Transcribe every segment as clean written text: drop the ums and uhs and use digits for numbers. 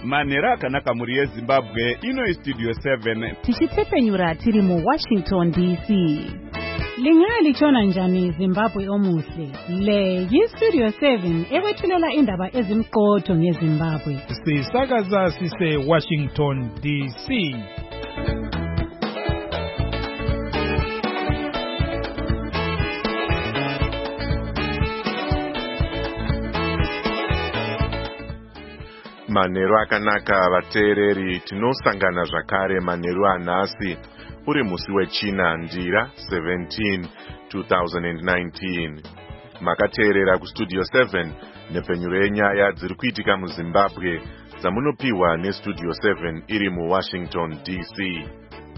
manhero akanaka mhuri yezimbabwe. Ino istudio 7 tichitsepenyura tiri muWashington DC. Lingalitshona njani Zimbabwe omuhle? Le yistudio 7 ekwethulela indaba ezimqotho ngeZimbabwe. Sisakaza sise Washington DC. Manhero akanaka vateereri, tinosangana zvakare manhero anhasi uri musi wechina ndira 17 2019. Makateerera kustudio 7 nepfenyuro yenyaya dziri kuitika muZimbabwe dzamunopiwa nestudio 7 iri muWashington DC.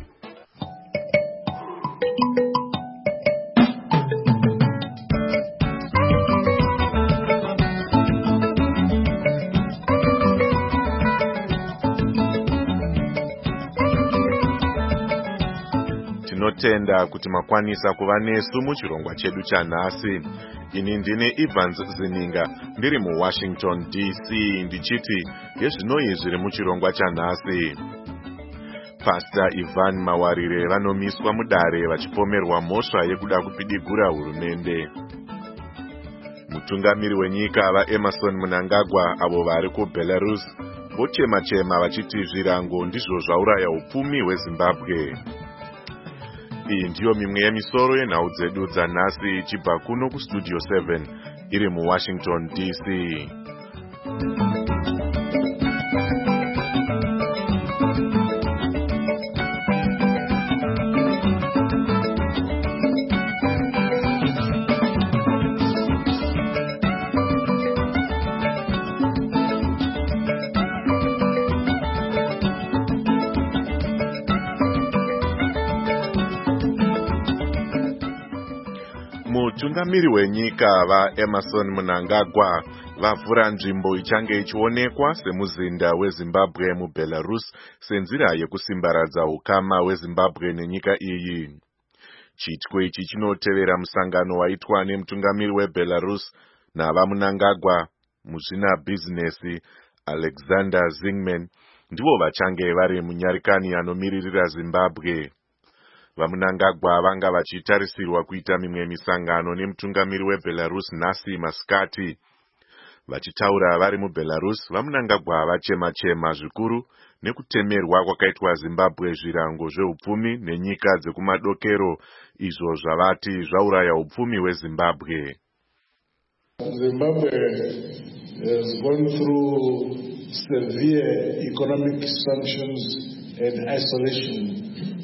Tinotenda kuti makwanisa kuva nesu muchirongwa chedu chanhasi. Ini ndine Evans Zininga ndiri muWashington DC ndichiti yezvinoi zviri muchirongwa chanhasi. Pastor Ivan Mawarire vanomiswa mudare vachipomerwa mhosva yekuda kupidigura hurumende. Mutungamiri wenyika vaEmerson Mnangagwa avo vari kuBelarus vochema-chema vachiti zvirango ndizvo zvauraya upfumi hweZimbabwe. Iyi ndiyo mimwe yemisoro yenhau dzedu dzanhasi ichibva kuno kustudio 7 iri muWashington DC. Mutungamiri wenyika vaEmerson Mnangagwa vavhura nzvimbo ichange ichionekwa semuzinda weZimbabwe muBelarus senzira yekusimbaradza ukama hweZimbabwe nenyika iyi. Chitiko ichi chinotevera musangano waitwa nemutungamiri weBelarus navaMnangagwa muzvina bhizinesi Alexander Zingman ndivo vachange vari munyarikani anomiririra Zimbabwe. VaMnangagwa vanga vachitarisirwa kuita mimwe misangano nemutungamiri weBelarus nhasi masikati. Vachitaura vari muBelarus, vaMnangagwa vachema-chema zvikuru nekutemerwa kwakaitwa Zimbabwe zvirango zveupfumi nenyika dzekumadokero, izvo zvavati zvauraya upfumi hweZimbabwe. Zimbabwe has gone through severe economic sanctions and isolation.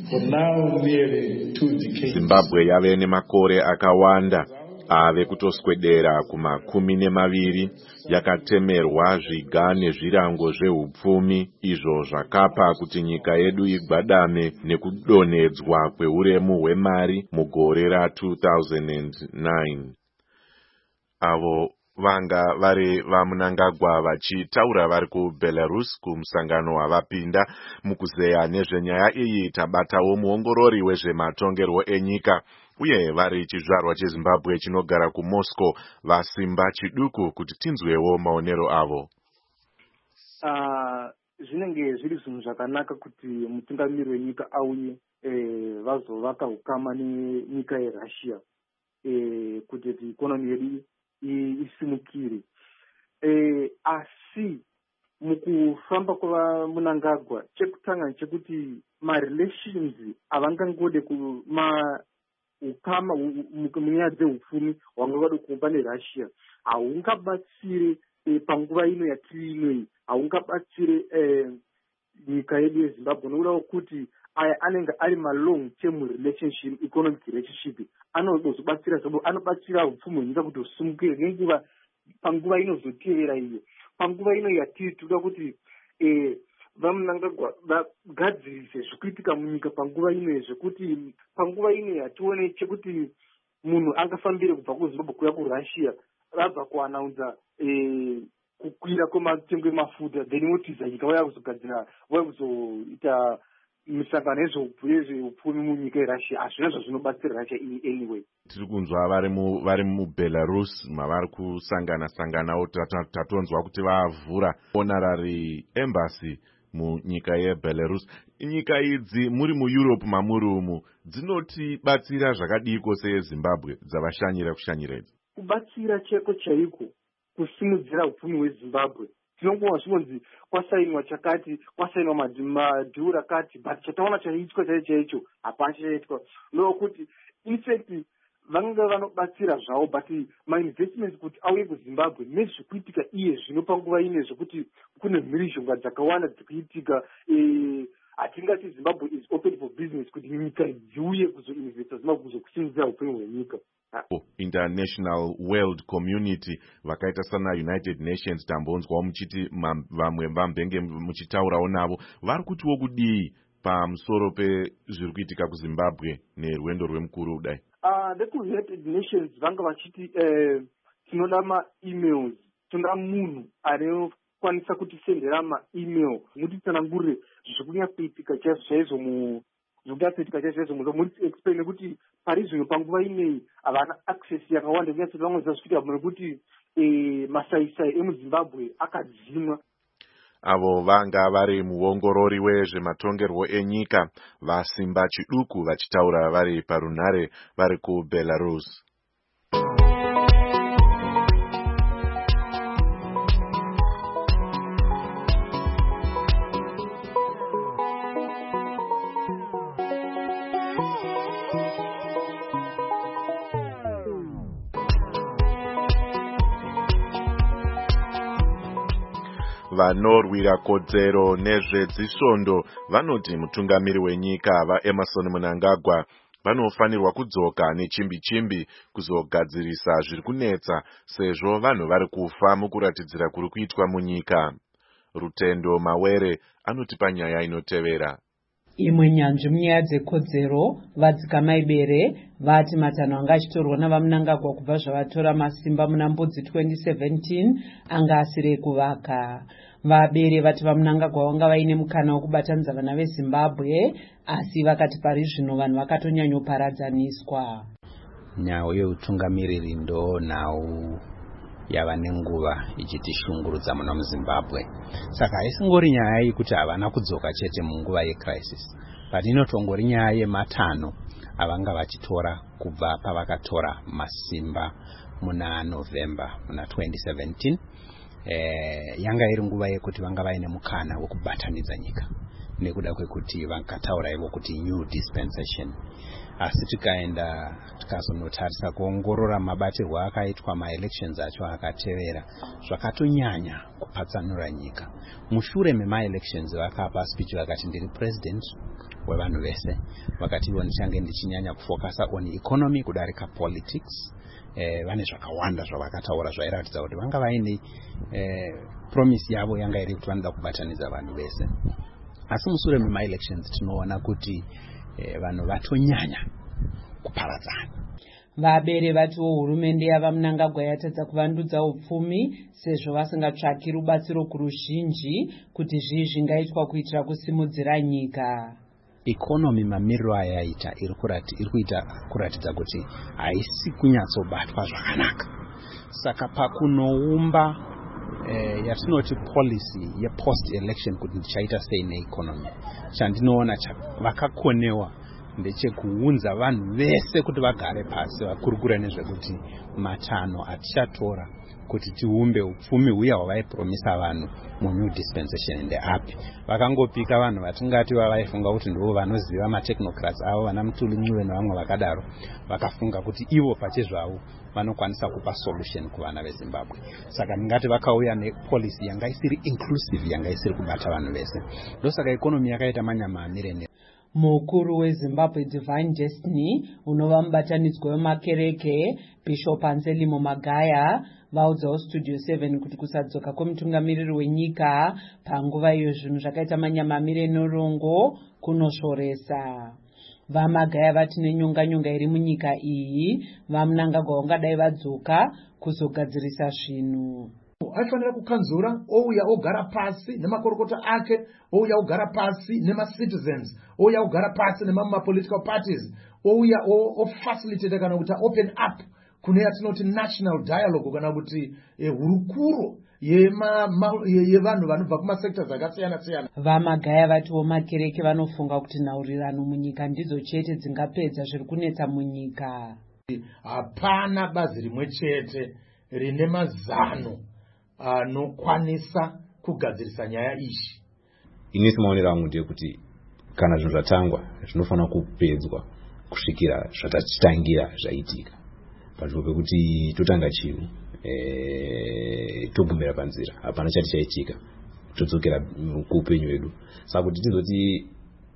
Zimbabwe yave nemakore akawanda ave kutoswedera kuma 20 yakatemerwa zviga nezvirango zveupfumi, izvo zvakapa kuti nyika yedu igwadame nekudonhedzwa kweuremu hwemari mugore ra2009. Avo vanga vari vaMnangagwa vachitaura vari kuBelarus kumusangano wavapinda. Mukuzeya nezvenyaya iyi tabatawo muongorori wezvematongerwo enyika uye vari chizvarwa cheZimbabwe chinogara kuMoscow vasimba chiduku kuti tinzwewo maonero avo. Zvinenge zviri zvinhu zvakanaka kuti mutungamiri wenyika auye vazovaka ukama nenyika yeRussia kuti ikonomi yedu isimukire. Asi mukufamba kwavaMnangagwa chekutanga chekuti marelations avangangode ukama munyaya dzeupfumi wangangode kupa neRussia haungabatsire panguva ino yatiri inoyi, haungabatsire nyika yedu yeZimbabwe nokuda kuti aya anenge ari long term relationship, economic relationship, anozobatsira anobatsira upfumi hwenyika kuti husumukire nenguva panguva inozotevera iyo. Panguva ino yatiri toda kuti vaMnangagwa vagadzirise zvikuitika munyika panguva ino zvekuti panguva ino yatione chekuti munhu angafambire kubva kuZimbabwe kuya kuRussia vabva kuanaunza kukwira kwematengo emafuta, then wotiza nyika vaya kuzogadzira vaya kuzoita misangano yezveupfumi munyika yerussia hazvina zvazvinobatsira russia anyway. Tiri kunzwa vari muBelarus mavari kusangana-sanganawo, tatonzwa kuti vavhura honorary embassy munyika yeBelarus. Nyika idzi muri muEurope mamuri umu dzinotibatsira zvakadiko seZimbabwe dzavashanyira kushanyira idzi? Kubatsira cheko chaiko kusimudzira upfumi hweZimbabwe. Tinongova zvinonzi kwasainwa chakati, kwasainwa madhiura akati, but chataona chaiitwa chaicho hapana chaitwa. Ndokuti infact vanga vanobatsira zvavo, but mainvestments kuti auye kuZimbabwe nezvekuitika iye zvino panguva ine zvokuti kune mhirizhonga dzakawanda dzikuitika. Hatingati Zimbabwe is open for business kuti nyika dziuye kuzoinvesta Zimbabwe kuzokusimudzira upenyu hwenyika. International world community vakaita sana United Nations tambonzwawo muchiti vamwe vambenge muchitaurawo navo vari kutiwo kudii pamusoro pezviri kuitika kuZimbabwe nerwendo rwemukuru kudai? VekuUnited Nations vanga vachiti tinoda ma-emails, tinoda munhu anokwanisa kutisendera ma-email mutitsanangurire zvokunyatsoitika chaizvo muri explain nekuti pari zvino panguva inei havana access yakawanda kunyatsoti vamwe zvazvitika nekuti masaisai emuZimbabwe akadzimwa. Avo vanga vari muongorori wezvematongerwo enyika vasimba chiduku vachitaura vari parunhare vari kuBelarus. Vanorwira kodzero nezvedzisvondo vanoti mutungamiri wenyika vaEmerson Mnangagwa vanofanirwa kudzoka nechimbi-chimbi kuzogadzirisa zviri kunetsa sezvo vanhu vari kufa mukuratidzira kuri kuitwa munyika. Rutendo Mawere anotipa nyaya inotevera. Imwe nyanzvi munyaya dzekodzero vadzikamaibere vati matanho anga achitorwa navaMnangagwa kubva zvavatora masimba muna Mbudzi 2017 anga asiri kuvaka. Vabere vati vaMnangagwa vanga vaine mukana wokubatanidza vana veZimbabwe, asi vakati pari zvino vanhu vakatonyanyoparadzaniswa. Nyaya yeutungamiriri ndo nhau yava nenguva ichitishungurudza muno muZimbabwe. Saka haisingori nyaya yekuti havana kudzoka chete munguva yecrisis, but inotongori nyaya yematanho avanga vachitora kubva pavakatora masimba muna November muna 2017. Yanga iri nguva yekuti vanga vaine mukana wekubatanidza nyika nekuda kwekuti vakataura ivo kuti new dispensation. Asi tikaenda tikazonotarisa kuongorora mabatirwo akaitwa maelections acho akatevera zvakatonyanya kupatsanura nyika. Mushure memaelections vakapa speech vakati ndiri president wevanhu vese, vakati ivo ndichange ndichinyanya kufokasa on economy kudarika politics. Vane zvakawanda zvavakataura zvairatidza kuti vanga vaine promise yavo yanga iri kuti vanoda kubatanidza vanhu vese. Asi mushure memaelections tinoona kuti vanhu vatonyanya kuparadzana. Vabere vatiwo hurumende yavaMnangagwa yatadza kuvandudza upfumi sezvo vasingatsvaki rubatsiro kuruzhinji kuti zvii zvingaitwa kuitira kusimudzira nyika. Economy mamiriro ayaita iri kuratidza kuti haisi kunyatsobatwa zvakanaka. Saka pakunoumba yatinoti policy yepost election kuti ndichaita sei neeconomy, chandinoona vakakonewa ndechekuunza vanhu vese kuti vagare pasi vakurukura nezvekuti matanho atichatora kuti tiumbe upfumi huya hwavaipromisa vanhu munew dispensation ndeapi. Vakangopika vanhu vatingati vavaifunga kuti ndivo vanoziva matechnocrats avo vana Mutuli Mncube nevamwe vakadaro, vakafunga kuti ivo pachezvavo vanokwanisa kupa solution kuvana veZimbabwe. Saka ndingati vakauya nepolicy yanga isiri inclusive, yanga isiri kubata vanhu vese. Ndosaka economy yakaita manyama amirende. Mukuru weZimbabwe Divine Destiny unova mubatanidzwa wemakereke Bishop Anselmo Magaya vaudzawo Studio 7 kuti kusadzoka kwemutungamiriri wenyika panguva iyo zvinhu zvakaita manyama amire norongo kunoshoresa. VaMagaya vati nenyonganyonga iri munyika iyi vaMnangagwa vangadai vadzoka kuzogadzirisa zvinhu. aifanira kukanzura ouya ogara pasi nemakorokota ake, ouya ogara pasi nemacitizens, ouya ogara pasi nemamapolitical parties, ouya ofacilitate kana kuti open up kune yatinoti national dialogue kana kuti hurukuro yevanhu vanobva kumasectors akasiyana-siyana. Vamagaya vatiwo makereke vanofunga kuti nhaurirano munyika ndidzo chete dzingapedza zviri kunetsa munyika. Hapana bazi rimwe chete rine mazano anokwanisa kugadzirisa nyaya ishi. Inisi maonero angu ndeyekuti kana zvinhu zvatangwa zvinofanira kupedzwa kusvikira zvatachitangira zvaitika. Panzvimbo pekuti totanga chinhu togumira panzira hapana chati chaitika todzokera kuupenyu hwedu. Saka kuti tizoti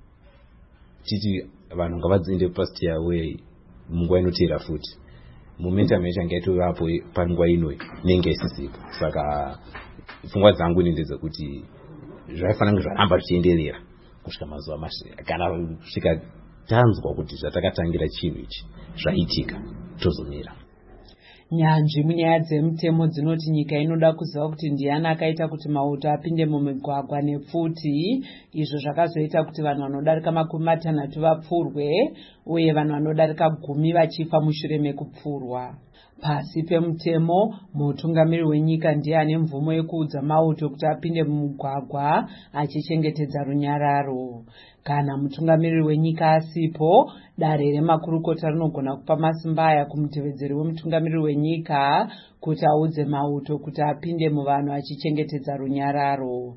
titi vanhu ngavadzinde past yawe munguva inoteera futi momentum yachange yatovapo panguva inoi inenge isisipo. Saka pfungwa dzangu ndedzekuti zvaifanira zvaramba zvichienderera kusvika mazuva mashe kana kusvika tanzwa kuti zvatakatangira chinhu ichi zvaitika tozomira. Nyanzvi munyaya dzemutemo dzinoti nyika inoda kuziva kuti ndiani akaita kuti mauto apinde mumigwagwa nepfuti, izvo zvakazoita kuti vanhu vanodarika 60 vapfurwe uye vanhu vanodarika 10 vachifa mushure mekupfurwa. Pasi pemutemo, mutungamiri wenyika ndiye ane mvumo yekuudza mauto kuti apinde mumugwagwa achichengetedza runyararo. Kana mutungamiri wenyika asipo, dare remakurukota rinogona kupa masimba aya kumutevedzeri wemutungamiri wenyika kuti audze mauto kuti apinde muvanhu achichengetedza runyararo.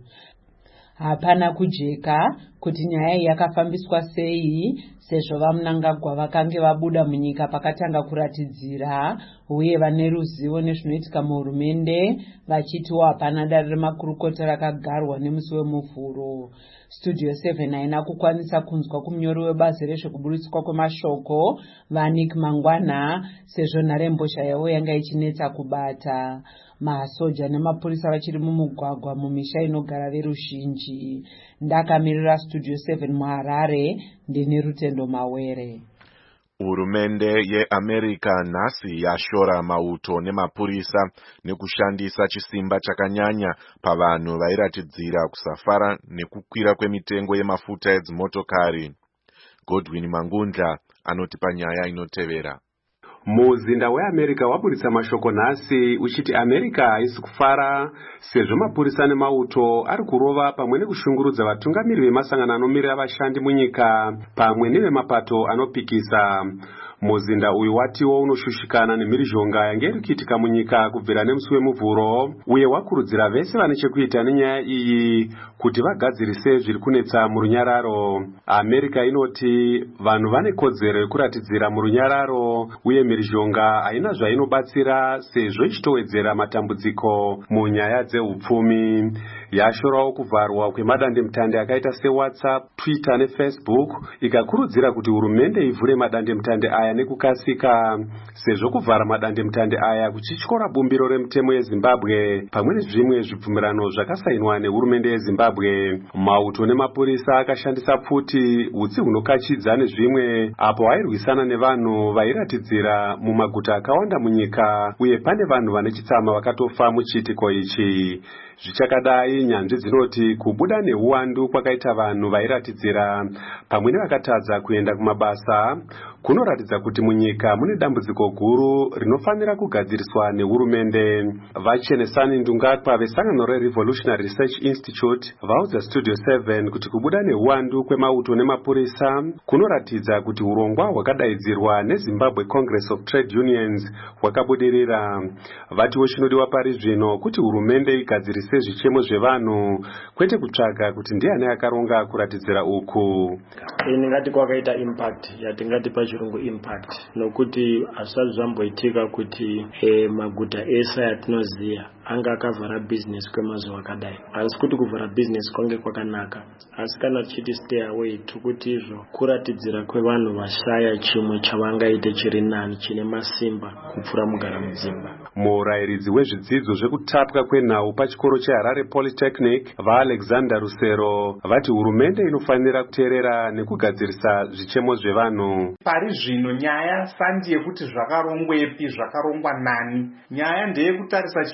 Hapana kujeka kuti nyaya iyi yakafambiswa sei, sezvo vaMnangagwa vakange vabuda munyika pakatanga kuratidzira uye vane ruzivo nezvinoitika muhurumende, vachitiwo hapana dare remakurukota rakagarwa nemusi wemuvhuro. Studio 7 haina kukwanisa kunzwa kumunyori webazi rezvekuburitswa kwemashoko Vanik Mangwana, sezvo nharembozha yavo yanga ichinetsa kubata. Masoja nemapurisa vachiri mumugwagwa mumisha inogara veruzhinji. Ndakamirira Studio 7 muHarare, ndine Rutendo Mawere. Hurumende yeAmerica nhasi yashora mauto nemapurisa nekushandisa chisimba chakanyanya pavanhu vairatidzira kusafara nekukwira kwemitengo yemafuta edzimotokari. Godwin Mangundla anotipa nyaya inotevera. Muzinda weAmerica waburitsa mashoko nhasi uchiti America haisi kufara sezvo mapurisa nemauto ari kurova pamwe nekushungurudza vatungamiri vemasangano anomirira vashandi munyika pamwe nevemapato anopikisa. Muzinda uyu watiwo unoshushikana nemhirizhonga yange iri kuitika munyika kubvira nemusi wemuvhuro, uye wakurudzira vese vane chekuita nenyaya iyi kuti vagadzirise zviri kunetsa murunyararo. America inoti vanhu vane kodzero yekuratidzira murunyararo, uye mhirizhonga haina zvainobatsira sezvo ichitowedzera matambudziko munyaya dzeupfumi. Yashorawo kuvharwa kwemadandemutande akaita seWhatsApp, Twitter neFacebook, ikakurudzira kuti hurumende ivhure madandemutande aya nekukasika, sezvo kuvhara madandemutande aya kuchityora bumbiro remutemo yeZimbabwe pamwe nezvimwe zvibvumirano zvakasainwa nehurumende yeZimbabwe. Mauto nemapurisa akashandisa futi hutsi hunokachidza nezvimwe apo vairwisana nevanhu vairatidzira mumaguta akawanda munyika, uye pane vanhu vane chitsama vakatofa muchiitiko ichi. Zvichakadai, nyanzvi dzinoti kubuda neuwandu kwakaita vanhu vairatidzira pamwe nevakatadza kuenda kumabasa kunoratidza kuti munyika mune dambudziko guru rinofanira kugadziriswa nehurumende. Vachenesani Ndungakwa vesangano reRevolutionary Research Institute vaudza Studio 7 kuti kubuda neuwandu kwemauto nemapurisa kunoratidza kuti urongwa hwakadaidzirwa neZimbabwe Congress of Trade Unions hwakabudirira. Vatiwo chinodiwa pari zvino kuti hurumende igadzirise zvichemo zvevanhu, kwete kutsvaga kuti ndiani akaronga kuratidzira uku. Ingati kwakaita impact yatingati pachirungu impact, nokuti asati zvamboitika kuti maguta ese atinoziya anga akavhara business kwemazuva akadai. Asi kuti kuvhara business kwange kwakanaka, asi kana tichiti stay away tukuti izvo kuratidzira kwevanhu vashaya chimwe chavangaite chiri nani chine masimba kupfura mugara mudzimba. Murayiridzi wezvidzidzo zvekutapwa kwenhau pachikoro cheHarare Polytechnic vaAlexander Rusero vati hurumende inofanira kuteerera nekugadzirisa zvichemo zvevanhu. Pari zvino nyaya sandi yekuti zvakarongwepi, zvakarongwa nani. Nyaya ndeyekutarisa chinara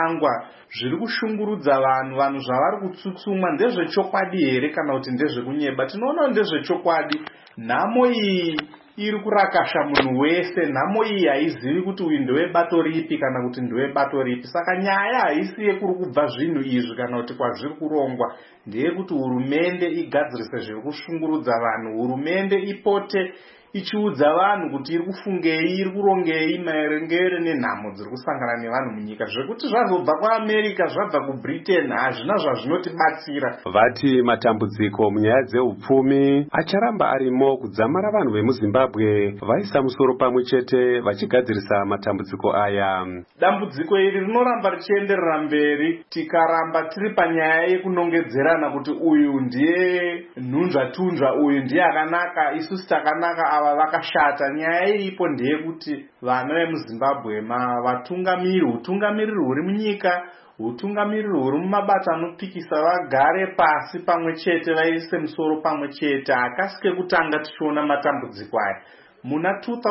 zvinopangwa zviri kushungurudza vanhu zvavari kutsutsumwa ndezvechokwadi here kana kuti ndezvekunyeba? Tinoona ndezvechokwadi. Nhamo iyi iri kurakasha munhu wese. Nhamo iyi haizivi kuti uyu ndewebato ripi kana kuti ndewebato ripi. Saka nyaya haisi yekuri kubva zvinhu izvi kana kuti kwazviri kurongwa, ndeyekuti hurumende igadzirise zviri kushungurudza vanhu. Hurumende ipote ichiudza vanhu kuti iri kufungei, iri kurongei maerengere nenhamo dziri kusangana nevanhu munyika. Zvekuti zvazobva kuAmerica, zvabva kuBritain, hazvina zvazvinotibatsira. Vati matambudziko munyaya dzeupfumi acharamba arimo kudzamara vanhu vemuZimbabwe vaisa musoro pamwe chete vachigadzirisa matambudziko aya. Dambudziko iri rinoramba richienderera mberi tikaramba tiri panyaya yekunongedzerana kuti uyu ndiye nhunzvatunzva, uyu ndiye akanaka, isusu takanaka, ava vakashata. Nyaya iripo ndeyekuti vana vemuZimbabwe vatungamiriri, utungamiriri huri munyika, utungamiriri huri mumabata anopikisa vagare pasi pamwe chete, vaise musoro pamwe chete. Hakasike kutanga tichiona matambudziko aya. Muna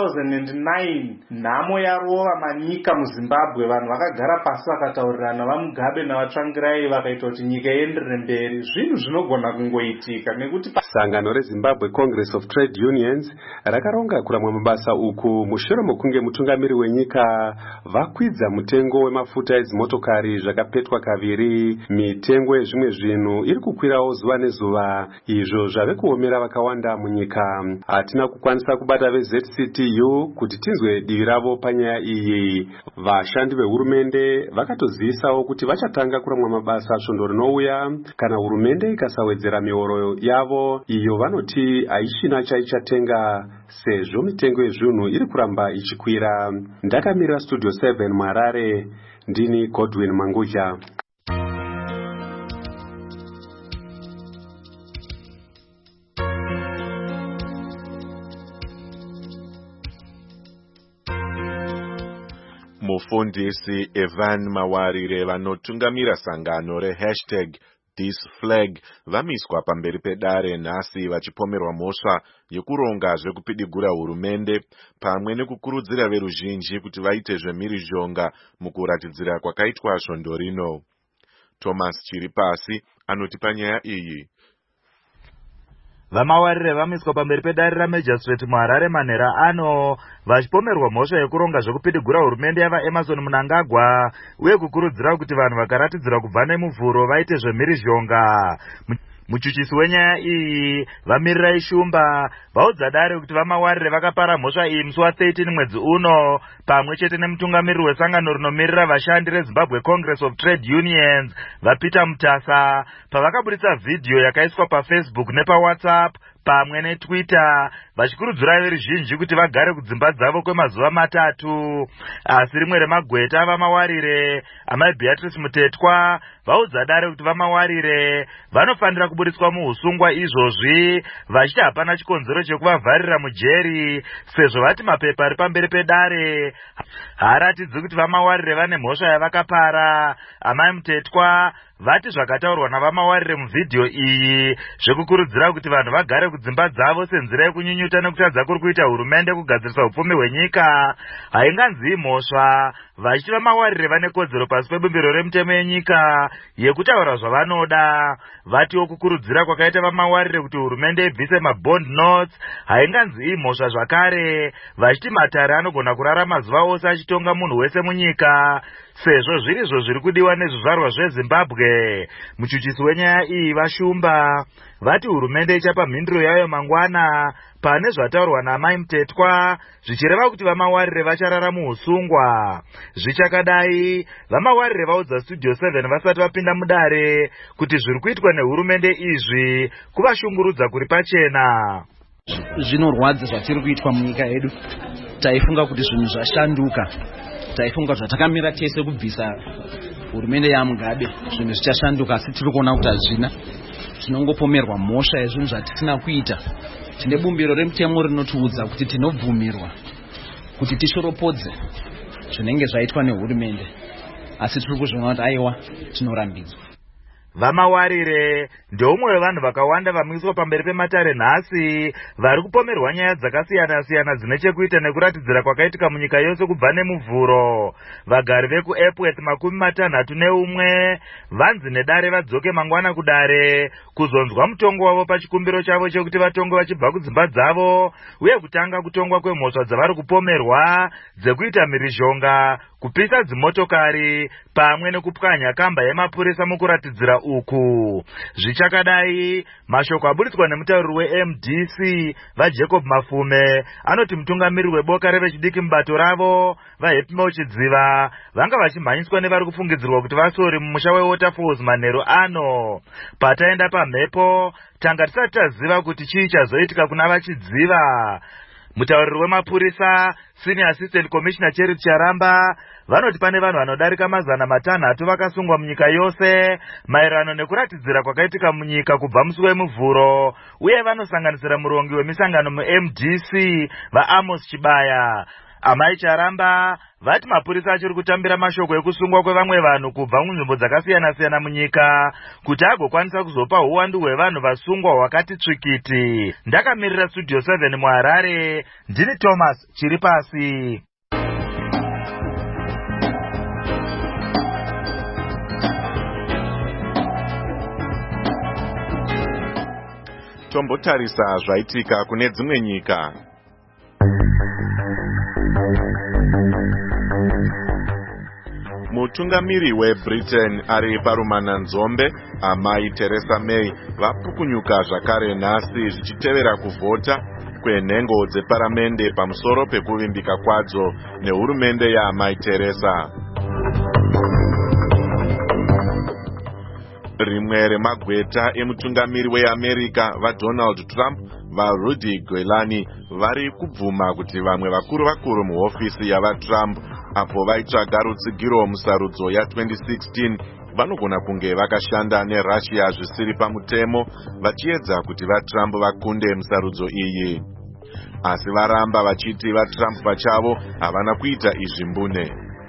2009 nhamo yarova manyika muZimbabwe. Vanhu vakagara pasi vakataurirana, vaMugabe navaTsvangirai, vakaita kuti nyika ienderere mberi. Zvinhu zvinogona kungoitika nekuti sangano reZimbabwe Congress of Trade Unions rakaronga kuramwa mabasa uku mushure mokunge mutungamiri wenyika vakwidza mutengo wemafuta edzimotokari zvakapetwa kaviri. Mitengo yezvimwe zvinhu iri kukwirawo zuva nezuva, izvo zvave kuomera vakawanda munyika. Hatina kukwanisa kubata ZCTU kuti tinzwe divi ravo panyaya iyi. Vashandi vehurumende vakatozivisawo kuti vachatanga kuramwa mabasa svondo rinouya kana hurumende ikasawedzera mihoro yavo iyo vanoti haishina chaichatenga sezvo mitengo yezvinhu iri kuramba ichikwira. Ndakamirira Studio 7 muHarare, ndini Godwin Manguja. Mufundisi Evan Mawarire vanotungamira sangano #ThisFlag vamiswa pamberi pedare nhasi vachipomerwa mhosva yekuronga zvekupidigura hurumende pamwe nekukurudzira veruzhinji kuti vaite zvemhirizhonga mukuratidzira kwakaitwa svondo rino. Thomas Chiripasi anoti panyaya iyi. Vamawarire vamiswa pamberi pedare raMajistrate muHarare manhera ano vachipomerwa mhosva yekuronga zvekupidigura hurumende yavaEmerson Mnangagwa uye kukurudzira kuti vanhu vakaratidzira kubva nemuvhuro vaite zvemhirizhonga. Muchuchisi wenyaya iyi Vamirirai Shumba vaudza dare kuti vamawarire vakapara mhosva iyi musi wa13 mwedzi uno pamwe chete nemutungamiriri wesangano rinomirira vashandi reZimbabwe Congress of Trade Unions vaPeter Mutasa pavakaburitsa vhidhiyo yakaiswa paFacebook nepaWhatsApp pamwe neTwitter vachikurudzira veruzhinji kuti vagare kudzimba dzavo kwemazuva 3. Asi rimwe remagweta avamawarire amai Beatrice Mutetwa vaudza dare kuti vamawarire vanofanira kuburitswa muusungwa izvozvi vachiti hapana chikonzero chekuvavharira mujeri sezvo vati mapepa ari pamberi pedare haaratidzi kuti vamawarire vane mhosva yavakapara. Amai Mutetwa vati zvakataurwa navamawarire muvhidhiyo iyi zvekukurudzira kuti vanhu vagare kudzimba dzavo senzira yekunyunyuta nekutadza kuri kuita hurumende kugadzirisa upfumi hwenyika hainganzi mhosva, vachiti vamawarire vane kodzero pasi pebumbiro remutemo yenyika yekutaura zvavanoda. Vatiwo kukurudzira kwakaita vamawarire kuti hurumende ibvise mabond notes hainganzi mhosva zvakare, vachiti matare anogona kurara mazuva ose achitonga munhu wese munyika sezvo zvirizvo zviri kudiwa nezvizvarwa zveZimbabwe. Muchuchisi wenyaya iyi Vashumba vati hurumende ichapa mhinduro yayo mangwana pane zvataurwa naamai Mutetwa zvichireva kuti vamawarire vacharara muusungwa. Zvichakadai vamawarire vaudza Studio 7 vasati vapinda mudare kuti zviri kuitwa nehurumende izvi kuvashungurudza kuri pachena. Zvinorwadza zvatiri kuitwa munyika yedu. Taifunga kuti zvinhu zvashanduka, taifunga zvatakamira tese kubvisa hurumende yaMugabe zvinhu zvichashanduka, asi tiri kuona kuti hazvina. Tinongopomerwa mhosva yezvinhu zvatisina kuita. Tine bumbiro remutemo rinotiudza kuti tinobvumirwa kuti tishoropodze zvinenge zvaitwa nehurumende, asi tiri kuzviona kuti aiwa tinorambidzwa. vamawarire ndeumwe wevanhu vakawanda vamiswa pamberi pematare nhasi vari kupomerwa nyaya dzakasiyana-siyana dzine chekuita nekuratidzira kwakaitika munyika yose kubva nemuvhuro. Vagari vekuEpworth 61 vanzi nedare vadzoke mangwana kudare kuzonzwa mutongo wavo pachikumbiro chavo chekuti vatongwe vachibva kudzimba dzavo uye kutanga kutongwa kwemhosva dzavari kupomerwa dzekuita mhirizhonga, kupisa dzimotokari pamwe nekupwanya kamba yemapurisa mukuratidzira uku. Zvichakadai, mashoko aburitswa nemutauriri weMDC vaJacob Mafume anoti mutungamiriri weboka revechidiki mubato ravo vaHappy Chidziva vanga vachimhanyiswa nevari kufungidzirwa kuti vasori mumusha weWaterfalls manheru ano. Pataenda pamhepo tanga tisati taziva kuti chii chazoitika kuna vaChidziva. Mutauriri wemapurisa Senior Assistant Commissioner Charity Charamba vanoti pane vanhu vanodarika 600 vakasungwa munyika yose maererano nekuratidzira kwakaitika munyika kubva musi wemuvhuro, uye vanosanganisira murongi wemisangano muMDC vaAmos Chibaya. Amai Charamba vati mapurisa achiri kutambira mashoko ekusungwa kwevamwe vanhu kubva munzvimbo dzakasiyana-siyana munyika kuti agokwanisa kuzopa uwandu hwevanhu vasungwa hwakati tsvikiti. Ndakamirira Studio 7 muHarare, ndini Thomas Chiripasi. Tombotarisa zvaitika kune dzimwe nyika. Mutungamiri weBritain ari parumananzombe amai Theresa May vapukunyuka zvakare nhasi zvichitevera kuvhota kwenhengo dzeparamende pamusoro pekuvimbika kwadzo nehurumende yaamai Theresa. Rimwe remagweta emutungamiri weAmerica vaDonald Trump vaRudy Giuliani vari kubvuma kuti vamwe vakuru muhofisi yavaTrump apo vaitsvaga rutsigiro musarudzo ya2016 vanogona kunge vakashanda neRussia zvisiri pamutemo vachiedza kuti vaTrump vakunde musarudzo iyi. Asi varamba vachiti vaTrump pachavo havana kuita izvi mbune.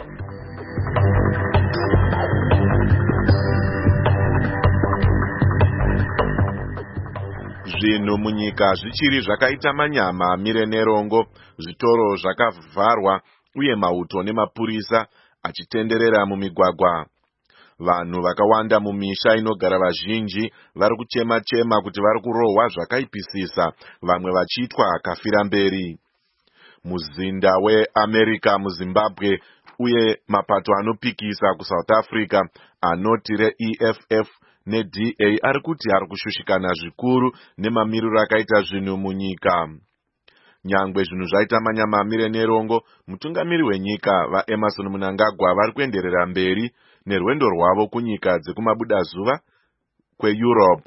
Zvinhu munyika zvichiri zvakaita manyama mire nerongo, zvitoro zvakavharwa uye mauto nemapurisa achitenderera mumigwagwa. Vanhu vakawanda mumisha inogara vazhinji vari kuchema-chema kuti vari kurohwa zvakaipisisa, vamwe vachiitwa kafira mberi. Muzinda weAmerica muZimbabwe uye mapato anopikisa kuSouth Africa anoti reEFF neDA ari kuti ari kushushikana zvikuru nemamiriro akaita zvinhu munyika. Nyangwe zvinhu zvaita manyama amire nerongo, mutungamiri wenyika vaEmerson Mnangagwa vari kuenderera mberi nerwendo rwavo kunyika dzekumabudazuva kweEurope.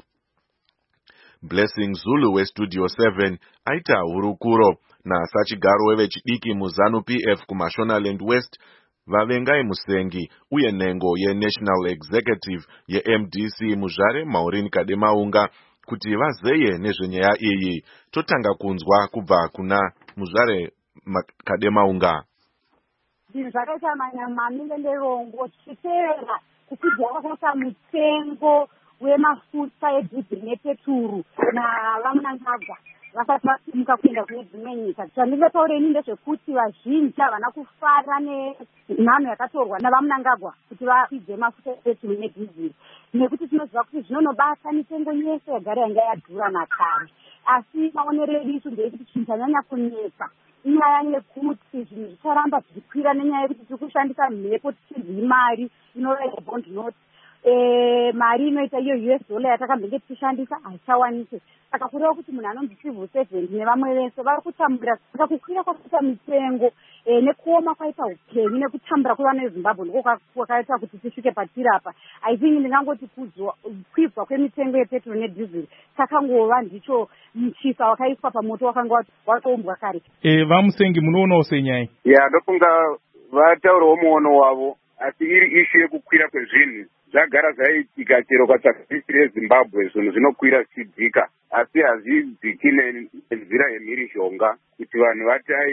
Blessing Zulu weStudio 7 aita hurukuro nasachigaro wevechidiki muZanu PF kuMashonaland West vavengai Musengi uye nhengo yeNational Executive yeMDC muzvare Maureen Kademaunga kuti vazeye nezvenyaya iyi. Totanga kunzwa kubva kuna muzvare Kademaunga. Zvinhu zvakaita manyama amire nerongo tichiteera kukwidza kwakaita mutengo wemafuta edhiziri nepeturu navaMnangagwa vasati vasimuka kuenda kune dzimwe nyika. Zvandingataureni ndezvekuti vazhinji havana kufara nenhano yakatorwa navaMnangagwa kuti vakwidze mafuta epeturu nedhiziri, nekuti tinoziva kuti zvinonobata mitengo yese yagara yanga yadhura nakare. Asi maonero edu isu ndeyekuti chinhu chanyanya kunetsa inyaya yekuti zvinhu zvicharamba zvichikwira nenyaya yekuti tiri kushandisa mhepo tichirwi mari inoraidza bond note. Mari inoita iyo US dollar yatakambenge tichishandisa haichawanike. Saka kureva kuti munhu anonzi civil servant nevamwe vese vari kutambura saka kukwira kwakaita mitengo nekuoma kwaita upenyu nekutambura kwevana veZimbabwe ndiko kwakaita kuti tisvike patiri apa. I think ndingangoti kwidzwa kwemitengo yepeturu nedhiziri takangova ndicho muchisa wakaiswa pamoto wakanga watoumbwa kare. Vamusengi munoonawo senyaya? Ndofunga vataurawo muono wavo, asi iri ishu yekukwira kwezvinhu zvagara zvaitika chero kwatsvaka reZimbabwe, zvinhu zvinokwira zvichidzika, asi hazvidziki nenzira yemhirizhonga kuti vanhu vati aiwa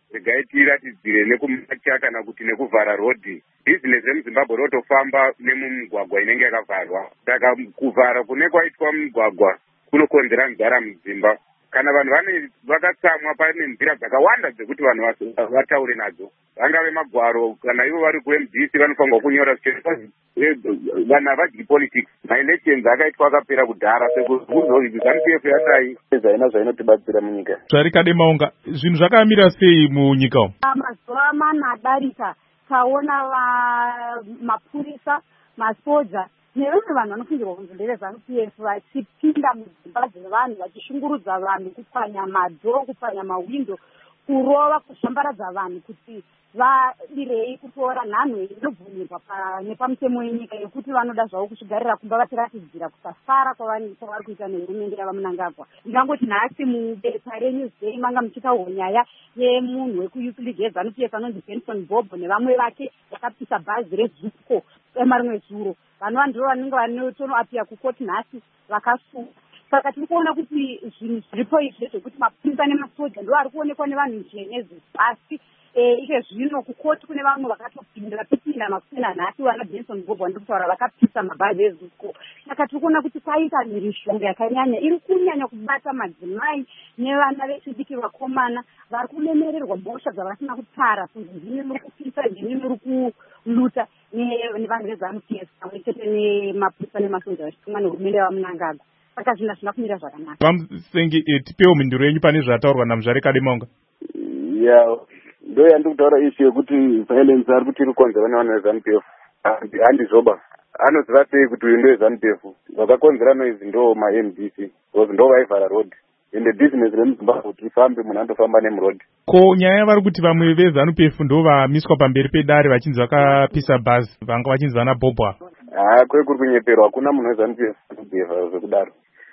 regai tiratidzire nekumacha kana kuti nekuvhara rodhi. Bhizinesi remuzimbabwe rotofamba nemumugwagwa inenge yakavharwa. Saka kuvhara kune kwaitwa mugwagwa kunokonzera nzara mudzimba. Kana vanhu vakatsamwa pane nzira dzakawanda dzekuti vanhu vataure nadzo. Vangave magwaro kana ivo vari kuMDC vanofanirwa kunyora vanhu havadyi politics. Maelections akaitwa akapera kudhara sekuti ZANU-PF yasai zvaina zvainotibatsira munyika. Zvarikade maunga zvinhu zvakamira sei munyika umu? Mazuva mana adarika taona mapurisa, masoja nevamwe vanhu vanofungirwa kunzi ndeve-ZANU-PF vachipinda mudzimba dzevanhu vachishungurudza vanhu, kupwanya madhoo, kupwanya mawindo, kurova, kushambadza vanhu kuti vadirei kutora nhanho inobvumirwa nepamutemo wenyika yekuti vanoda zvavo kusvigarira kumba vachiratidzira kusafara kwavari kuita nehurumende yavamunangagwa. Ndingangoti nhasi mubepa reNewsday manga muchitaurwa nyaya yemunhu wekuYouth League yeZANU-PF anonzi Benson Bobo nevamwe vake vakapisa bhazi reZUPCO emarimwe zuro. Vanova ndivo vanenge vanotonoapira kukoti nhasi vakasuka. Saka tiri kuona kuti zvinhu zviripo izvi zvekuti mapurisa nemasoja ndo ari kuonekwa nevanhu njenezi. Asi ike zvino kukoti kune vamwe vakatopinda makusena nhasi vana Benson Bobo vandiri kutaura vakapisa mabhazi eZUPCO. Saka tiri kuona kuti kwaita mhirizhonga yakanyanya iri kunyanya kubata madzimai nevana vechidiki vakomana vari kulemererwa mhosva dzavasina kutara kunzi zvine muri kupisa, zvine muri kuluta nevanhu veZANU-PF pamwe chete nemapurisa nemasoja vachitumwa nehurumende yavamunangagwa. Saka zvinhu hazvina kumira zvakanaka. Vamusengi tipewo mhinduro yenyu pane zvataurwa naMuzvarekade Maunga. Ndo yandiri kutaura ishu yekuti violence ari kuti iri kukonzerwa nevanhu veZANU-PF handizoba anoziva sei kuti uyu ndoweZANU-PF vakakonzera noizi ndo maMDC because ndo vaivhara road ende business remuzimbabwe kuti rifambe munhu andofamba nemuroad. Ko nyaya vari kuti vamwe veZANU-PF ndo vamiswa pamberi pedare vachinzi vakapisa bhazi vanga vachinzi vana Bobo. Kuri kunyeperwa hakuna munhu weZANU-PF anobheva zvekudaro.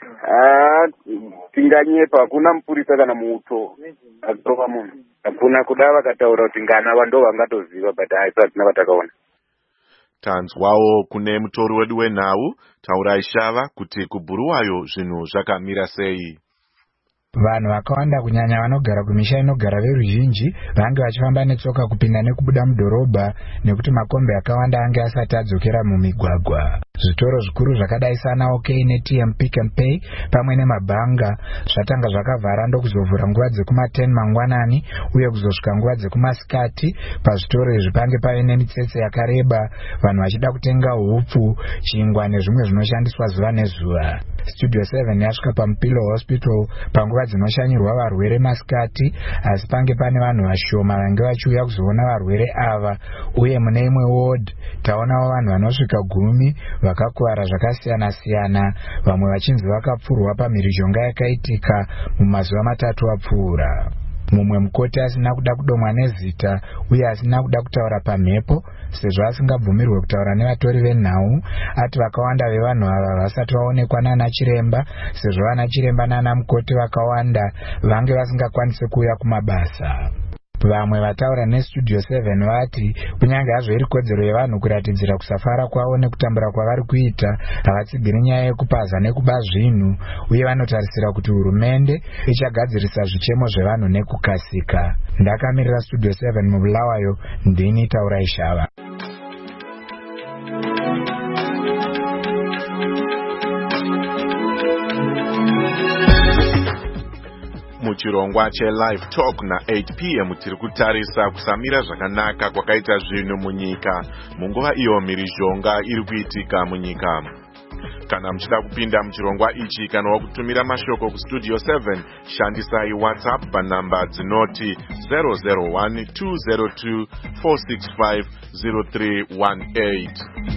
Tinganyepa hakuna mupurisa kana muuto akarova munhu. Hakuna kuda vakataura kuti ngana ndo vangatoziva but haisi hatina vatakaona. Tanzwawo kune mutori wedu wenhau Taurai Shava kuti kuBhuluwayo zvinhu zvakamira sei. Vanhu vakawanda kunyanya vanogara kumisha inogara veruzhinji vange vachifamba netsoka kupinda nekubuda mudhorobha nekuti makombi akawanda ange asati adzokera mumigwagwa. Zvitoro zvikuru zvakadai sana OK neTM Pick and Pay pamwe nemabhanga zvatanga zvakavhara ndokuzovhura nguva dzekuma10 mangwanani uye kuzosvika nguva dzekumasikati. Pazvitoro izvi pange pave nemitsetse yakareba vanhu vachida kutenga hupfu, chingwa nezvimwe zvinoshandiswa zuva nezuva. Studio 7 yasvika paMupilo Hospital panguva dzinoshanyirwa varwere masikati, asi pange pane vanhu vashoma vange vachiuya kuzoona varwere ava, uye mune imwe ward taonawo vanhu vanosvika 10 vakakuwara zvakasiyana siyana, vamwe vachinzi vakapfurwa pamhirizhonga yakaitika mumazuva 3 apfuura. Mumwe mukoti asina kuda kudomwa nezita uye asina kuda kutaura pamhepo sezvo asingabvumirwe kutaura nevatori venhau, ati vakawanda vevanhu ava vasati vaonekwa nana chiremba sezvo vana chiremba nana mukoti vakawanda vange vasingakwanisi kuuya kumabasa. Vamwe vataura neStudio 7 vati kunyange hazvo iri kodzero yevanhu kuratidzira kusafara kwavo nekutambura kwavari kuita, havatsigiri nyaya yekupaza nekuba zvinhu, uye vanotarisira kuti hurumende ichagadzirisa zvichemo zvevanhu nekukasika. Ndakamirira Studio 7 muBhuluwayo, ndini Taurai Shava. Muchirongwa cheLive Talk na8 PM tiri kutarisa kusamira zvakanaka kwakaita zvinhu munyika munguva iyo mhirizhonga iri kuitika munyika. Kana muchida kupinda muchirongwa ichi kana wakutumira mashoko kuStudio 7 shandisai WhatsApp panhamba dzinoti 001-202-465-0318.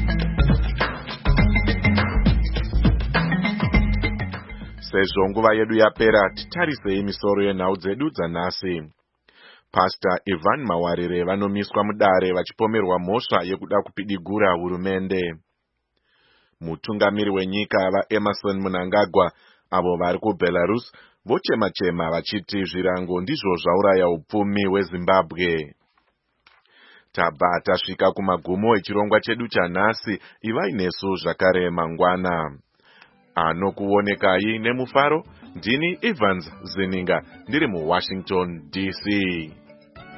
Sezvo nguva yedu yapera, titarisei misoro yenhau dzedu dzanhasi. Pastor Ivan Mawarire vanomiswa mudare vachipomerwa mhosva yekuda kupidigura hurumende. Mutungamiri wenyika vaEmerson Mnangagwa avo vari kuBelarus vochema-chema vachiti zvirango ndizvo zvauraya upfumi hweZimbabwe. Tabva tasvika kumagumo echirongwa chedu chanhasi, ivai nesu zvakare mangwana. Anokuonekai nemufaro, ndini Evans Zininga ndiri muWashington DC.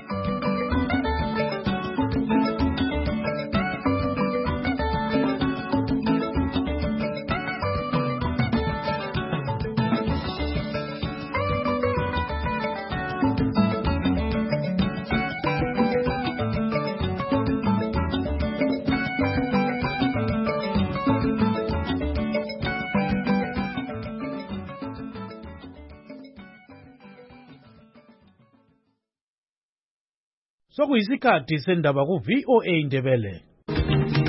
sokuyisikhathi sendaba ku VOA Ndebele.